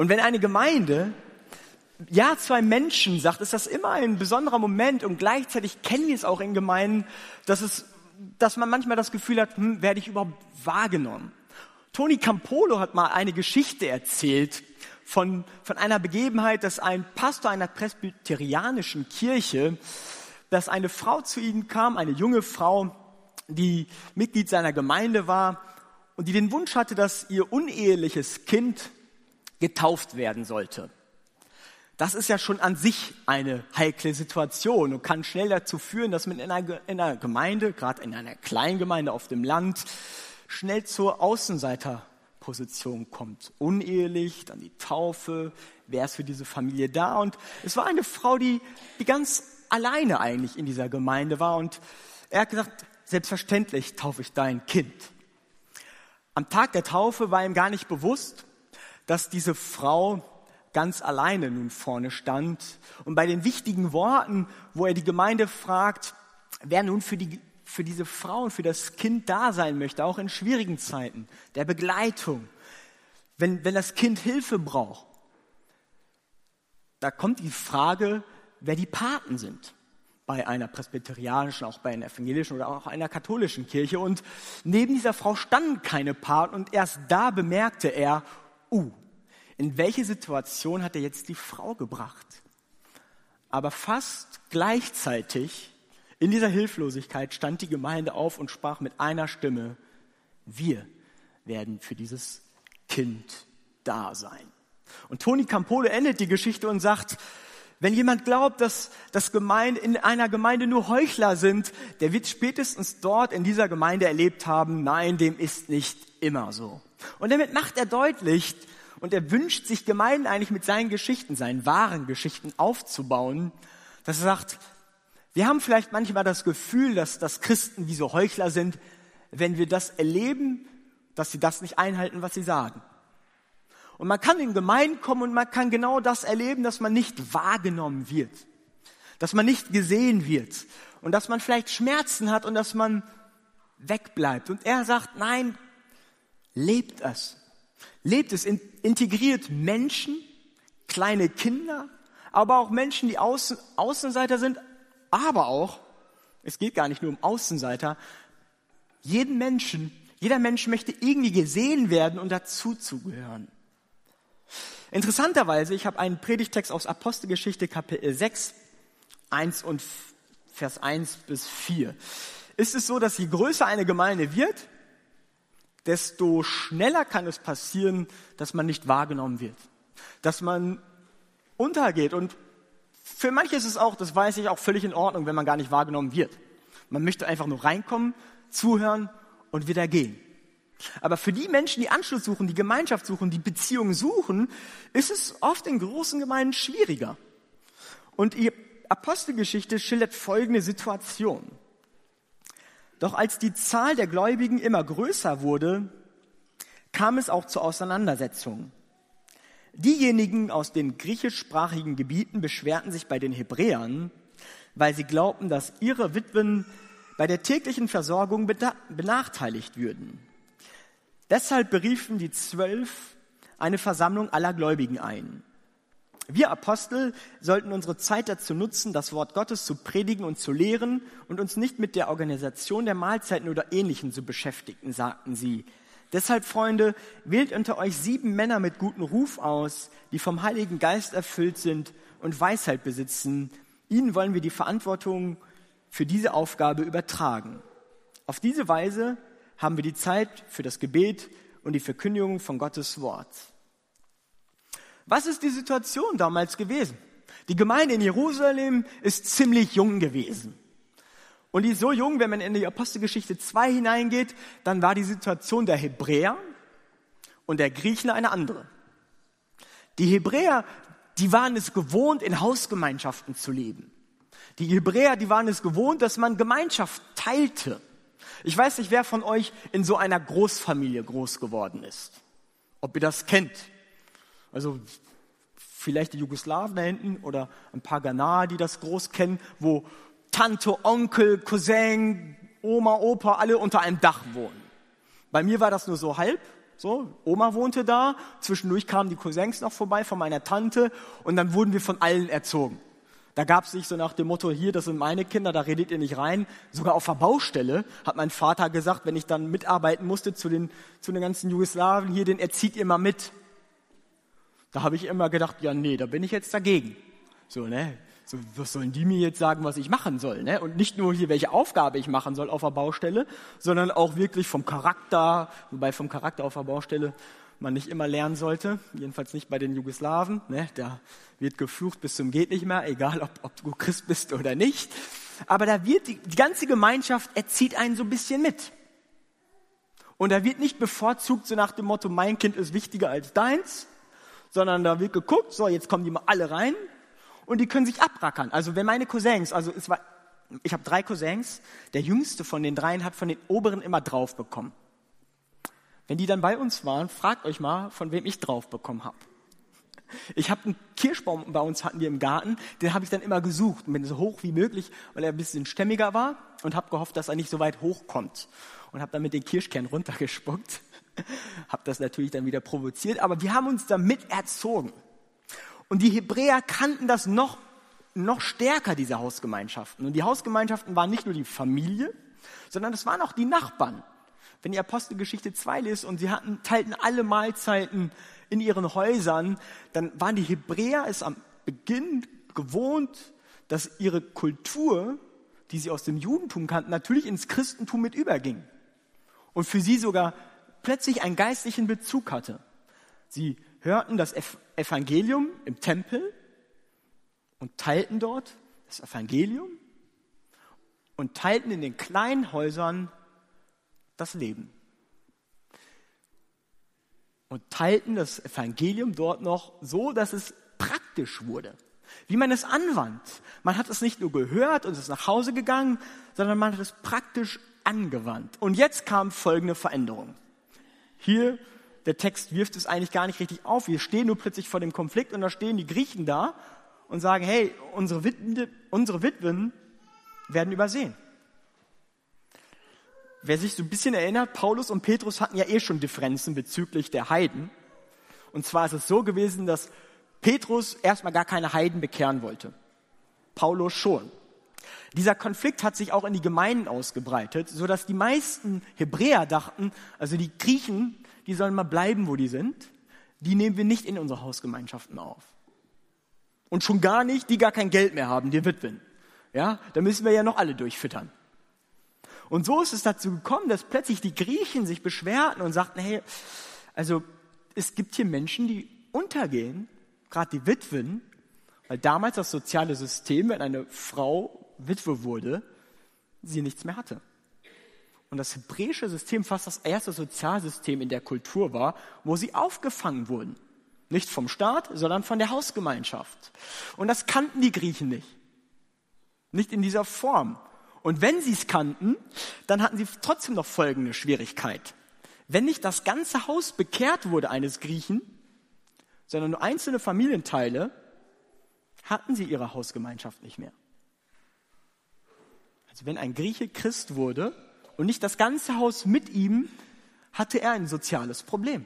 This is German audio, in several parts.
Und wenn eine Gemeinde Ja zu einem Menschen sagt, ist das immer ein besonderer Moment und gleichzeitig kennen wir es auch in Gemeinden, dass man manchmal das Gefühl hat, werde ich überhaupt wahrgenommen? Tony Campolo hat mal eine Geschichte erzählt von einer Begebenheit, dass ein Pastor einer presbyterianischen Kirche, dass eine Frau zu ihm kam, eine junge Frau, die Mitglied seiner Gemeinde war und die den Wunsch hatte, dass ihr uneheliches Kind getauft werden sollte. Das ist ja schon an sich eine heikle Situation und kann schnell dazu führen, dass man in einer Gemeinde, gerade in einer kleinen Gemeinde auf dem Land, schnell zur Außenseiterposition kommt. Unehelich, dann die Taufe, wer ist für diese Familie da? Und es war eine Frau, die ganz alleine eigentlich in dieser Gemeinde war. Und er hat gesagt, selbstverständlich taufe ich dein Kind. Am Tag der Taufe war ihm gar nicht bewusst, dass diese Frau ganz alleine nun vorne stand. Und bei den wichtigen Worten, wo er die Gemeinde fragt, wer nun für diese Frau und für das Kind da sein möchte, auch in schwierigen Zeiten, der Begleitung, wenn das Kind Hilfe braucht, da kommt die Frage, wer die Paten sind. Bei einer presbyterianischen, auch bei einer evangelischen oder auch einer katholischen Kirche. Und neben dieser Frau standen keine Paten und erst da bemerkte er, in welche Situation hat er jetzt die Frau gebracht? Aber fast gleichzeitig in dieser Hilflosigkeit stand die Gemeinde auf und sprach mit einer Stimme, wir werden für dieses Kind da sein. Und Tony Campolo endet die Geschichte und sagt, wenn jemand glaubt, dass in einer Gemeinde nur Heuchler sind, der wird spätestens dort in dieser Gemeinde erlebt haben, nein, dem ist nicht immer so. Und damit macht er deutlich, und er wünscht sich Gemeinden eigentlich mit seinen Geschichten, seinen wahren Geschichten aufzubauen, dass er sagt, wir haben vielleicht manchmal das Gefühl, dass Christen wie so Heuchler sind, wenn wir das erleben, dass sie das nicht einhalten, was sie sagen. Und man kann in Gemeinden kommen und man kann genau das erleben, dass man nicht wahrgenommen wird, dass man nicht gesehen wird und dass man vielleicht Schmerzen hat und dass man wegbleibt. Und er sagt, nein, lebt es. Lebt es, integriert Menschen, kleine Kinder, aber auch Menschen, die Außenseiter sind, aber auch, es geht gar nicht nur um Außenseiter, jeder Mensch möchte irgendwie gesehen werden und dazuzugehören. Interessanterweise, ich habe einen Predigtext aus Apostelgeschichte Kapitel 6, 1 und Vers 1 bis 4. Ist es so, dass je größer eine Gemeinde wird, desto schneller kann es passieren, dass man nicht wahrgenommen wird, dass man untergeht. Und für manche ist es auch, das weiß ich, auch völlig in Ordnung, wenn man gar nicht wahrgenommen wird. Man möchte einfach nur reinkommen, zuhören und wieder gehen. Aber für die Menschen, die Anschluss suchen, die Gemeinschaft suchen, die Beziehung suchen, ist es oft in großen Gemeinden schwieriger. Und die Apostelgeschichte schildert folgende Situation. Doch als die Zahl der Gläubigen immer größer wurde, kam es auch zu Auseinandersetzungen. Diejenigen aus den griechischsprachigen Gebieten beschwerten sich bei den Hebräern, weil sie glaubten, dass ihre Witwen bei der täglichen Versorgung benachteiligt würden. Deshalb beriefen die 12 eine Versammlung aller Gläubigen ein. Wir Apostel sollten unsere Zeit dazu nutzen, das Wort Gottes zu predigen und zu lehren und uns nicht mit der Organisation der Mahlzeiten oder Ähnlichem zu beschäftigen, sagten sie. Deshalb, Freunde, wählt unter euch 7 Männer mit gutem Ruf aus, die vom Heiligen Geist erfüllt sind und Weisheit besitzen. Ihnen wollen wir die Verantwortung für diese Aufgabe übertragen. Auf diese Weise haben wir die Zeit für das Gebet und die Verkündigung von Gottes Wort. Was ist die Situation damals gewesen? Die Gemeinde in Jerusalem ist ziemlich jung gewesen. Und die ist so jung, wenn man in die Apostelgeschichte 2 hineingeht, dann war die Situation der Hebräer und der Griechen eine andere. Die Hebräer, die waren es gewohnt, in Hausgemeinschaften zu leben. Die Hebräer, die waren es gewohnt, dass man Gemeinschaft teilte. Ich weiß nicht, wer von euch in so einer Großfamilie groß geworden ist. Ob ihr das kennt. Also vielleicht die Jugoslawen da hinten oder ein paar Ghanaer, die das groß kennen, wo Tante, Onkel, Cousin, Oma, Opa alle unter einem Dach wohnen. Bei mir war das nur so halb, So, Oma wohnte da, zwischendurch kamen die Cousins noch vorbei von meiner Tante und dann wurden wir von allen erzogen. Da gab es nicht so nach dem Motto, hier, das sind meine Kinder, da redet ihr nicht rein. Sogar auf der Baustelle hat mein Vater gesagt, wenn ich dann mitarbeiten musste zu den ganzen Jugoslawen, hier, den erzieht ihr mal mit. Da habe ich immer gedacht, ja nee, da bin ich jetzt dagegen. So, ne? So, was sollen die mir jetzt sagen, was ich machen soll? Ne? Und nicht nur hier, welche Aufgabe ich machen soll auf der Baustelle, sondern auch wirklich vom Charakter, wobei vom Charakter auf der Baustelle man nicht immer lernen sollte, jedenfalls nicht bei den Jugoslawen. Ne? Da wird geflucht bis zum geht nicht mehr, egal ob du Christ bist oder nicht. Aber da wird die ganze Gemeinschaft erzieht einen so ein bisschen mit. Und da wird nicht bevorzugt so nach dem Motto, mein Kind ist wichtiger als deins, sondern da wird geguckt, so jetzt kommen die mal alle rein und die können sich abrackern. Also wenn meine Cousins, ich habe 3 Cousins, der jüngste von den 3 hat von den oberen immer drauf bekommen. Wenn die dann bei uns waren, fragt euch mal, von wem ich drauf bekommen habe. Ich habe einen Kirschbaum bei uns hatten wir im Garten, den habe ich dann immer gesucht und bin so hoch wie möglich, weil er ein bisschen stämmiger war und habe gehofft, dass er nicht so weit hochkommt und habe dann mit den Kirschkern runtergespuckt. Habe das natürlich dann wieder provoziert, aber wir haben uns damit erzogen. Und die Hebräer kannten das noch stärker, diese Hausgemeinschaften. Und die Hausgemeinschaften waren nicht nur die Familie, sondern es waren auch die Nachbarn. Wenn ihr Apostelgeschichte 2 lest und sie teilten alle Mahlzeiten in ihren Häusern, dann waren die Hebräer es am Beginn gewohnt, dass ihre Kultur, die sie aus dem Judentum kannten, natürlich ins Christentum mit überging. Und für sie sogar plötzlich einen geistlichen Bezug hatte. Sie hörten das Evangelium im Tempel und teilten dort das Evangelium und teilten in den kleinen Häusern das Leben. Und teilten das Evangelium dort noch so, dass es praktisch wurde. Wie man es anwandt. Man hat es nicht nur gehört und ist nach Hause gegangen, sondern man hat es praktisch angewandt. Und jetzt kam folgende Veränderung. Hier, der Text wirft es eigentlich gar nicht richtig auf. Wir stehen nur plötzlich vor dem Konflikt und da stehen die Griechen da und sagen, hey, unsere Witwen werden übersehen. Wer sich so ein bisschen erinnert, Paulus und Petrus hatten ja schon Differenzen bezüglich der Heiden. Und zwar ist es so gewesen, dass Petrus erstmal gar keine Heiden bekehren wollte. Paulus schon. Dieser Konflikt hat sich auch in die Gemeinden ausgebreitet, sodass die meisten Hebräer dachten, also die Griechen, die sollen mal bleiben, wo die sind. Die nehmen wir nicht in unsere Hausgemeinschaften auf. Und schon gar nicht, die gar kein Geld mehr haben, die Witwen. Ja, da müssen wir ja noch alle durchfüttern. Und so ist es dazu gekommen, dass plötzlich die Griechen sich beschwerten und sagten, hey, also es gibt hier Menschen, die untergehen, gerade die Witwen, weil damals das soziale System, wenn eine Frau Witwe wurde, sie nichts mehr hatte. Und das hebräische System fast das erste Sozialsystem in der Kultur war, wo sie aufgefangen wurden. Nicht vom Staat, sondern von der Hausgemeinschaft. Und das kannten die Griechen nicht. Nicht in dieser Form. Und wenn sie es kannten, dann hatten sie trotzdem noch folgende Schwierigkeit. Wenn nicht das ganze Haus bekehrt wurde eines Griechen, sondern nur einzelne Familienteile, hatten sie ihre Hausgemeinschaft nicht mehr. Also wenn ein Grieche Christ wurde und nicht das ganze Haus mit ihm, hatte er ein soziales Problem.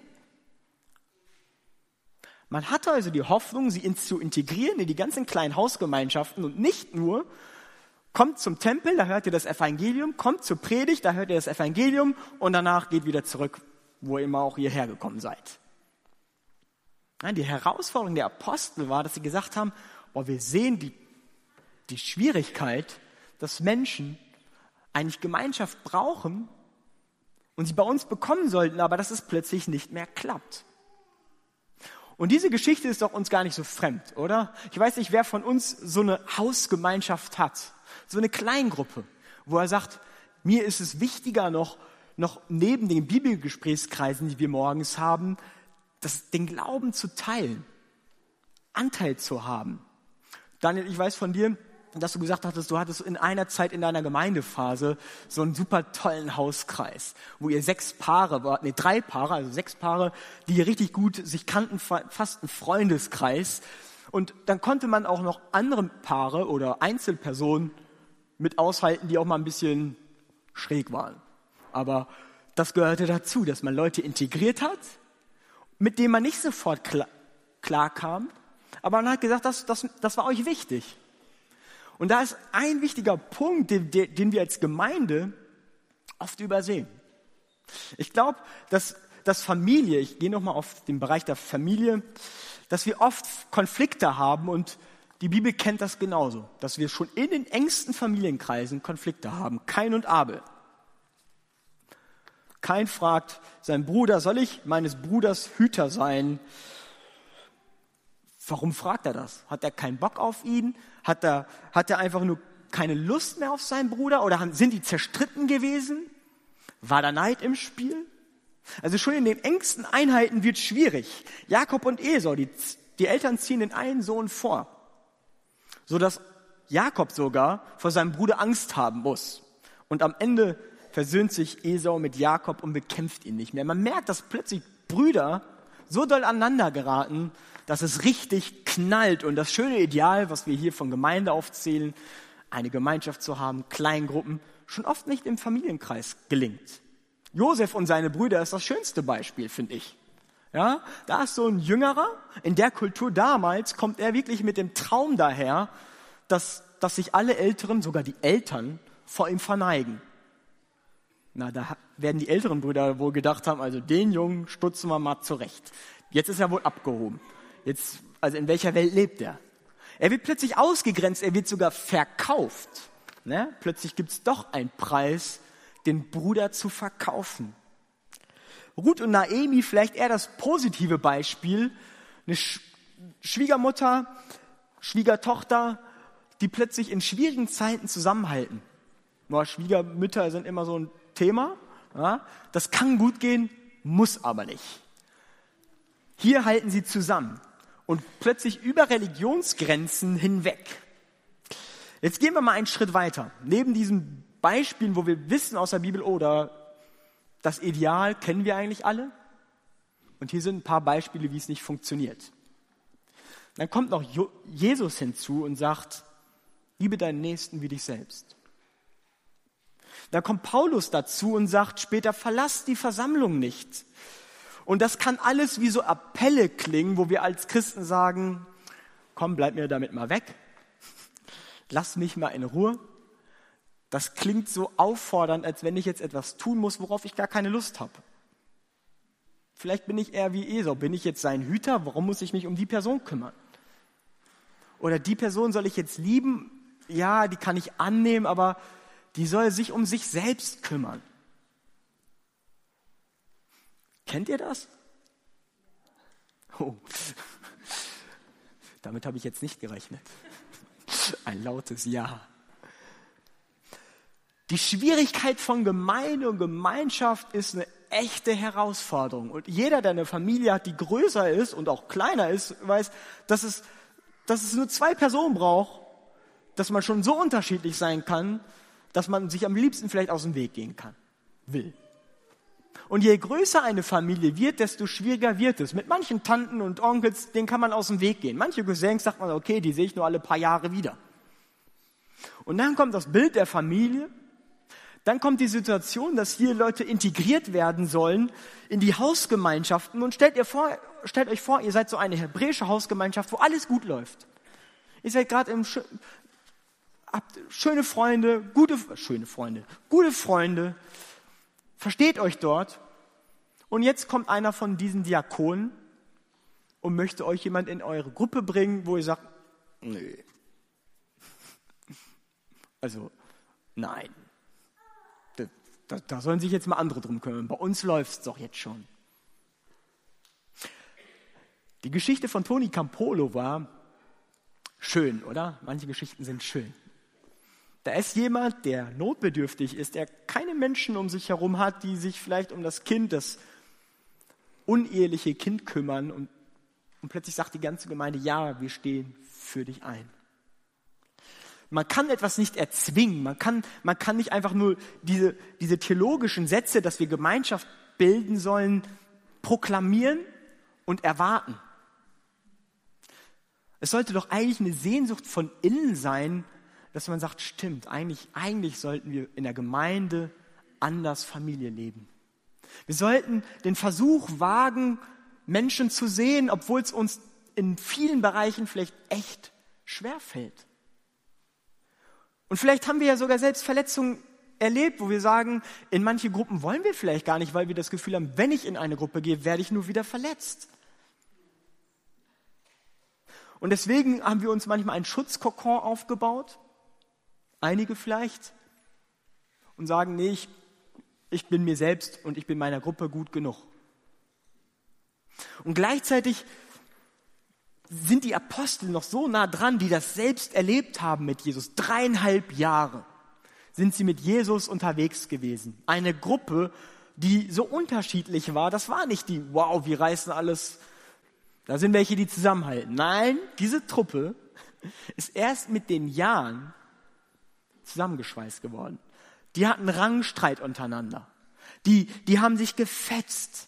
Man hatte also die Hoffnung, sie zu integrieren in die ganzen kleinen Hausgemeinschaften und nicht nur, kommt zum Tempel, da hört ihr das Evangelium, kommt zur Predigt, da hört ihr das Evangelium und danach geht wieder zurück, wo ihr immer auch hierher gekommen seid. Nein, die Herausforderung der Apostel war, dass sie gesagt haben, wir sehen die Schwierigkeit, dass Menschen eigentlich Gemeinschaft brauchen und sie bei uns bekommen sollten, aber dass es plötzlich nicht mehr klappt. Und diese Geschichte ist doch uns gar nicht so fremd, oder? Ich weiß nicht, wer von uns so eine Hausgemeinschaft hat, so eine Kleingruppe, wo er sagt, mir ist es wichtiger noch neben den Bibelgesprächskreisen, die wir morgens haben, den Glauben zu teilen, Anteil zu haben. Daniel, ich weiß von dir, dass du gesagt hattest, du hattest in einer Zeit in deiner Gemeindephase so einen super tollen Hauskreis, wo ihr 3 Paare, also 6 Paare, die richtig gut sich kannten, fast ein Freundeskreis. Und dann konnte man auch noch andere Paare oder Einzelpersonen mit aushalten, die auch mal ein bisschen schräg waren. Aber Das gehörte dazu, dass man Leute integriert hat, mit denen man nicht sofort klar kam, aber man hat gesagt, das war euch wichtig. Und da ist ein wichtiger Punkt, den wir als Gemeinde oft übersehen. Ich glaube, dass Familie, ich gehe nochmal auf den Bereich der Familie, dass wir oft Konflikte haben und die Bibel kennt das genauso, dass wir schon in den engsten Familienkreisen Konflikte haben. Kain und Abel. Kain fragt seinen Bruder, soll ich meines Bruders Hüter sein? Warum fragt er das? Hat er keinen Bock auf ihn? Hat er einfach nur keine Lust mehr auf seinen Bruder? Oder sind die zerstritten gewesen? War da Neid im Spiel? Also schon in den engsten Einheiten wird es schwierig. Jakob und Esau, die Eltern ziehen den einen Sohn vor, sodass Jakob sogar vor seinem Bruder Angst haben muss. Und am Ende versöhnt sich Esau mit Jakob und bekämpft ihn nicht mehr. Man merkt, dass plötzlich Brüder so doll aneinander geraten, dass es richtig knallt. Und das schöne Ideal, was wir hier von Gemeinde aufzählen, eine Gemeinschaft zu haben, Kleingruppen, schon oft nicht im Familienkreis gelingt. Josef und seine Brüder ist das schönste Beispiel, finde ich. Ja, da ist so ein Jüngerer, in der Kultur damals kommt er wirklich mit dem Traum daher, dass sich alle Älteren, sogar die Eltern, vor ihm verneigen. Na, da werden die älteren Brüder wohl gedacht haben, also den Jungen stutzen wir mal zurecht. Jetzt ist er wohl abgehoben. Jetzt, also in welcher Welt lebt er? Er wird plötzlich ausgegrenzt, er wird sogar verkauft. Ne? Plötzlich gibt es doch einen Preis, den Bruder zu verkaufen. Ruth und Naomi, vielleicht eher das positive Beispiel. Eine Schwiegermutter, Schwiegertochter, die plötzlich in schwierigen Zeiten zusammenhalten. Schwiegermütter sind immer so ein Thema. Ja? Das kann gut gehen, muss aber nicht. Hier halten sie zusammen und plötzlich über Religionsgrenzen hinweg. Jetzt gehen wir mal einen Schritt weiter. Neben diesen Beispielen, wo wir wissen aus der Bibel, oder das Ideal kennen wir eigentlich alle. Und hier sind ein paar Beispiele, wie es nicht funktioniert. Dann kommt noch Jesus hinzu und sagt, liebe deinen Nächsten wie dich selbst. Dann kommt Paulus dazu und sagt später, verlass die Versammlung nicht. Und das kann alles wie so Appelle klingen, wo wir als Christen sagen, komm, bleib mir damit mal weg. Lass mich mal in Ruhe. Das klingt so auffordernd, als wenn ich jetzt etwas tun muss, worauf ich gar keine Lust habe. Vielleicht bin ich eher wie Esau. Bin ich jetzt sein Hüter? Warum muss ich mich um die Person kümmern? Oder die Person soll ich jetzt lieben? Ja, die kann ich annehmen, aber die soll sich um sich selbst kümmern. Kennt ihr das? Oh, damit habe ich jetzt nicht gerechnet. Ein lautes Ja. Die Schwierigkeit von Gemeinde und Gemeinschaft ist eine echte Herausforderung. Und jeder, der eine Familie hat, die größer ist und auch kleiner ist, weiß, dass es nur 2 Personen braucht, dass man schon so unterschiedlich sein kann, dass man sich am liebsten vielleicht aus dem Weg gehen will. Und je größer eine Familie wird, desto schwieriger wird es. Mit manchen Tanten und Onkels, denen kann man aus dem Weg gehen. Manche Cousins sagt man, okay, die sehe ich nur alle paar Jahre wieder. Und dann kommt das Bild der Familie. Dann kommt die Situation, dass hier Leute integriert werden sollen in die Hausgemeinschaften. Und stellt euch vor, ihr seid so eine hebräische Hausgemeinschaft, wo alles gut läuft. Ihr seid gerade habt schöne Freunde, gute Freunde, versteht euch dort. Und jetzt kommt einer von diesen Diakonen und möchte euch jemand in eure Gruppe bringen, wo ihr sagt, nee. Also, nein. Da sollen sich jetzt mal andere drum kümmern. Bei uns läuft's doch jetzt schon. Die Geschichte von Toni Campolo war schön, oder? Manche Geschichten sind schön. Da ist jemand, der notbedürftig ist, der keine Menschen um sich herum hat, die sich vielleicht um das uneheliche Kind kümmern. Und plötzlich sagt die ganze Gemeinde, ja, wir stehen für dich ein. Man kann etwas nicht erzwingen. Man kann nicht einfach nur diese theologischen Sätze, dass wir Gemeinschaft bilden sollen, proklamieren und erwarten. Es sollte doch eigentlich eine Sehnsucht von innen sein, dass man sagt, stimmt, eigentlich sollten wir in der Gemeinde anders Familie leben. Wir sollten den Versuch wagen, Menschen zu sehen, obwohl es uns in vielen Bereichen vielleicht echt schwerfällt. Und vielleicht haben wir ja sogar selbst Verletzungen erlebt, wo wir sagen, in manche Gruppen wollen wir vielleicht gar nicht, weil wir das Gefühl haben, wenn ich in eine Gruppe gehe, werde ich nur wieder verletzt. Und deswegen haben wir uns manchmal einen Schutzkokon aufgebaut, einige vielleicht, und sagen, nee, ich bin mir selbst und ich bin meiner Gruppe gut genug. Und gleichzeitig sind die Apostel noch so nah dran, die das selbst erlebt haben mit Jesus. 3,5 Jahre sind sie mit Jesus unterwegs gewesen. Eine Gruppe, die so unterschiedlich war. Das war nicht die, wow, wir reißen alles, da sind welche, die zusammenhalten. Nein, diese Truppe ist erst mit den Jahren zusammengeschweißt geworden. Die hatten Rangstreit untereinander. Die haben sich gefetzt.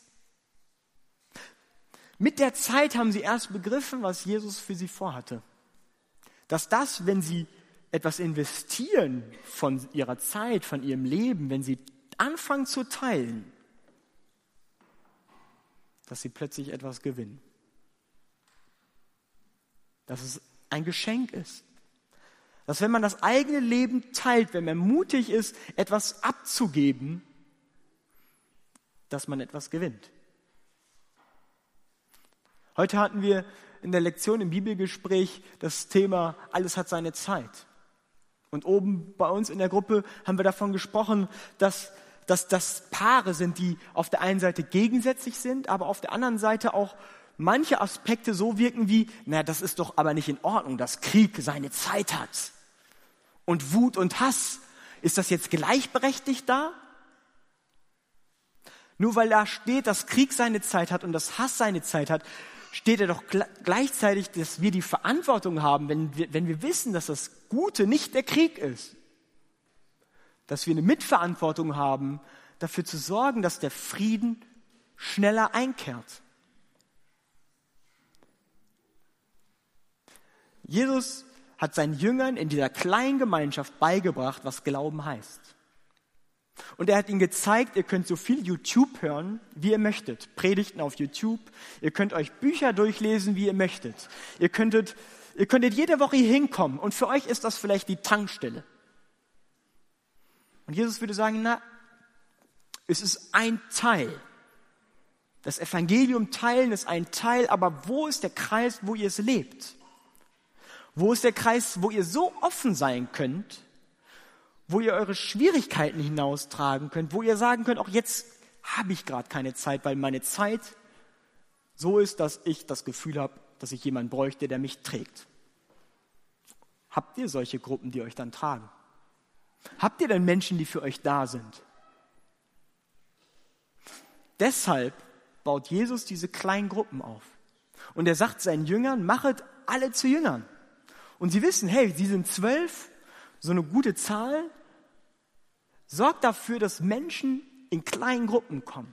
Mit der Zeit haben sie erst begriffen, was Jesus für sie vorhatte. Dass das, wenn sie etwas investieren von ihrer Zeit, von ihrem Leben, wenn sie anfangen zu teilen, dass sie plötzlich etwas gewinnen. Dass es ein Geschenk ist. Dass wenn man das eigene Leben teilt, wenn man mutig ist, etwas abzugeben, dass man etwas gewinnt. Heute hatten wir in der Lektion im Bibelgespräch das Thema, alles hat seine Zeit. Und oben bei uns in der Gruppe haben wir davon gesprochen, dass das Paare sind, die auf der einen Seite gegensätzlich sind, aber auf der anderen Seite auch manche Aspekte so wirken wie, das ist doch aber nicht in Ordnung, dass Krieg seine Zeit hat. Und Wut und Hass, ist das jetzt gleichberechtigt da? Nur weil da steht, dass Krieg seine Zeit hat und dass Hass seine Zeit hat, steht ja doch gleichzeitig, dass wir die Verantwortung haben, wenn wir wissen, dass das Gute nicht der Krieg ist. Dass wir eine Mitverantwortung haben, dafür zu sorgen, dass der Frieden schneller einkehrt. Jesus hat seinen Jüngern in dieser kleinen Gemeinschaft beigebracht, was Glauben heißt. Und er hat ihnen gezeigt, ihr könnt so viel YouTube hören, wie ihr möchtet. Predigten auf YouTube. Ihr könnt euch Bücher durchlesen, wie ihr möchtet. Ihr könntet jede Woche hier hinkommen und für euch ist das vielleicht die Tankstelle. Und Jesus würde sagen, es ist ein Teil. Das Evangelium teilen ist ein Teil, aber wo ist der Kreis, wo ihr es lebt? Wo ist der Kreis, wo ihr so offen sein könnt, wo ihr eure Schwierigkeiten hinaustragen könnt, wo ihr sagen könnt, auch jetzt habe ich gerade keine Zeit, weil meine Zeit so ist, dass ich das Gefühl habe, dass ich jemanden bräuchte, der mich trägt. Habt ihr solche Gruppen, die euch dann tragen? Habt ihr denn Menschen, die für euch da sind? Deshalb baut Jesus diese kleinen Gruppen auf. Und er sagt seinen Jüngern, machet alle zu Jüngern. Und sie wissen, hey, sie sind 12, so eine gute Zahl. Sorgt dafür, dass Menschen in kleinen Gruppen kommen.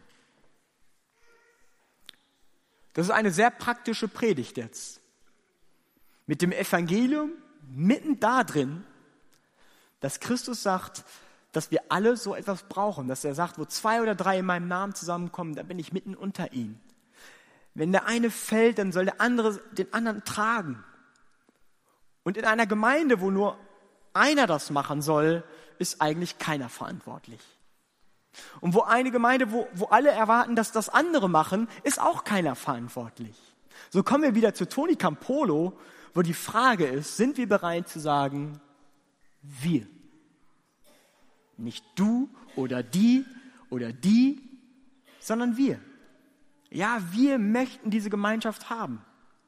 Das ist eine sehr praktische Predigt jetzt. Mit dem Evangelium mitten da drin, dass Christus sagt, dass wir alle so etwas brauchen. Dass er sagt, wo 2 oder 3 in meinem Namen zusammenkommen, da bin ich mitten unter ihnen. Wenn der eine fällt, dann soll der andere den anderen tragen. Und in einer Gemeinde, wo nur einer das machen soll, ist eigentlich keiner verantwortlich. Und wo eine Gemeinde, wo alle erwarten, dass das andere machen, ist auch keiner verantwortlich. So kommen wir wieder zu Tony Campolo, wo die Frage ist, sind wir bereit zu sagen, wir? Nicht du oder die, sondern wir. Ja, wir möchten diese Gemeinschaft haben.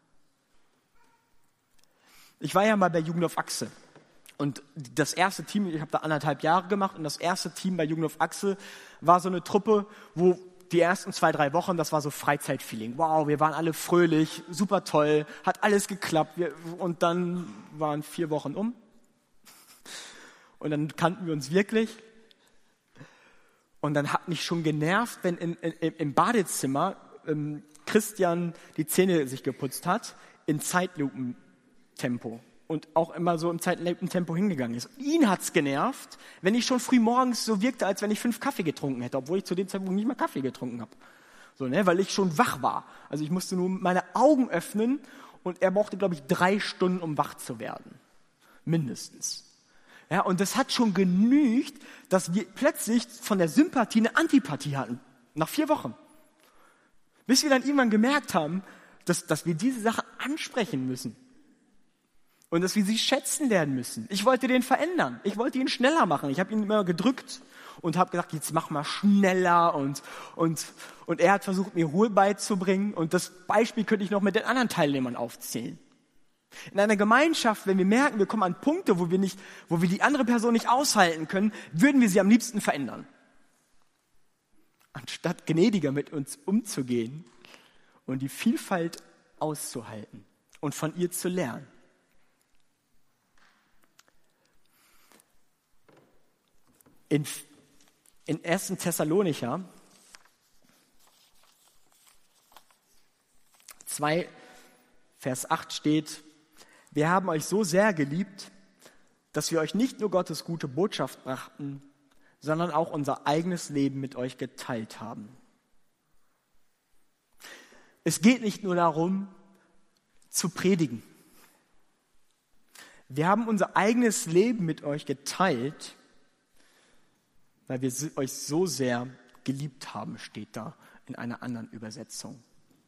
Ich war ja mal bei Jugend auf Achse. Und das erste Team, ich habe da 1,5 Jahre gemacht, und das erste Team bei Jugend auf Achse war so eine Truppe, wo die ersten 2-3 Wochen, das war so Freizeitfeeling. Wow, wir waren alle fröhlich, super toll, hat alles geklappt. Und dann waren 4 Wochen um. Und dann kannten wir uns wirklich. Und dann hat mich schon genervt, wenn im Badezimmer Christian die Zähne sich geputzt hat, in Zeitlupentempo. und auch immer so im Zeittempo hingegangen ist. Und ihn hat's genervt, wenn ich schon früh morgens so wirkte, als wenn ich 5 Kaffee getrunken hätte, obwohl ich zu dem Zeitpunkt nicht mal Kaffee getrunken habe. So, ne, weil ich schon wach war. Also ich musste nur meine Augen öffnen und er brauchte, glaube ich, 3 Stunden, um wach zu werden. Mindestens. Ja, und das hat schon genügt, dass wir plötzlich von der Sympathie eine Antipathie hatten. Nach 4 Wochen. Bis wir dann irgendwann gemerkt haben, dass wir diese Sache ansprechen müssen. Und dass wir sie schätzen lernen müssen. Ich wollte den verändern. Ich wollte ihn schneller machen. Ich habe ihn immer gedrückt und habe gesagt, jetzt mach mal schneller. Und er hat versucht, mir Ruhe beizubringen. Und das Beispiel könnte ich noch mit den anderen Teilnehmern aufzählen. In einer Gemeinschaft, wenn wir merken, wir kommen an Punkte, wo wir die andere Person nicht aushalten können, würden wir sie am liebsten verändern. Anstatt gnädiger mit uns umzugehen und die Vielfalt auszuhalten und von ihr zu lernen. In 1. Thessalonicher 2, Vers 8 steht: Wir haben euch so sehr geliebt, dass wir euch nicht nur Gottes gute Botschaft brachten, sondern auch unser eigenes Leben mit euch geteilt haben. Es geht nicht nur darum, zu predigen. Wir haben unser eigenes Leben mit euch geteilt, weil wir euch so sehr geliebt haben, steht da in einer anderen Übersetzung.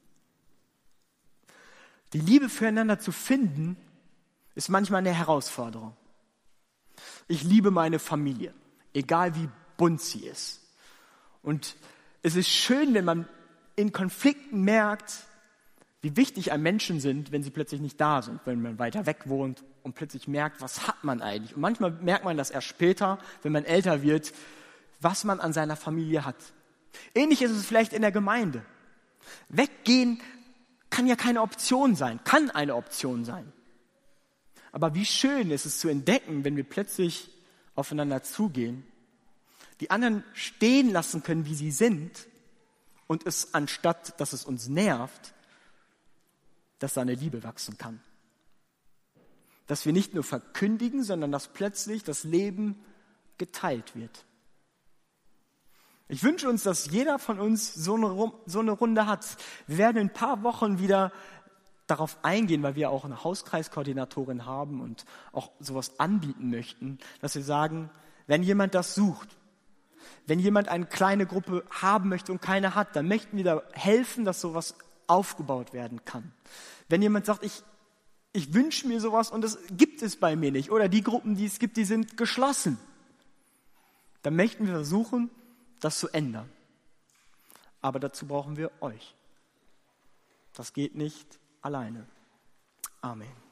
Die Liebe füreinander zu finden, ist manchmal eine Herausforderung. Ich liebe meine Familie, egal wie bunt sie ist. Und es ist schön, wenn man in Konflikten merkt, wie wichtig einem Menschen sind, wenn sie plötzlich nicht da sind, wenn man weiter weg wohnt und plötzlich merkt, was hat man eigentlich? Und manchmal merkt man das erst später, wenn man älter wird, was man an seiner Familie hat. Ähnlich ist es vielleicht in der Gemeinde. Weggehen kann ja keine Option sein, kann eine Option sein. Aber wie schön ist es zu entdecken, wenn wir plötzlich aufeinander zugehen, die anderen stehen lassen können, wie sie sind, und es, anstatt dass es uns nervt, dass da eine Liebe wachsen kann. Dass wir nicht nur verkündigen, sondern dass plötzlich das Leben geteilt wird. Ich wünsche uns, dass jeder von uns so eine Runde hat. Wir werden in ein paar Wochen wieder darauf eingehen, weil wir auch eine Hauskreiskoordinatorin haben und auch sowas anbieten möchten, dass wir sagen, wenn jemand das sucht, wenn jemand eine kleine Gruppe haben möchte und keine hat, dann möchten wir da helfen, dass sowas aufgebaut werden kann. Wenn jemand sagt, ich wünsche mir sowas und das gibt es bei mir nicht, oder die Gruppen, die es gibt, die sind geschlossen, dann möchten wir versuchen, das zu ändern. Aber dazu brauchen wir euch. Das geht nicht alleine. Amen.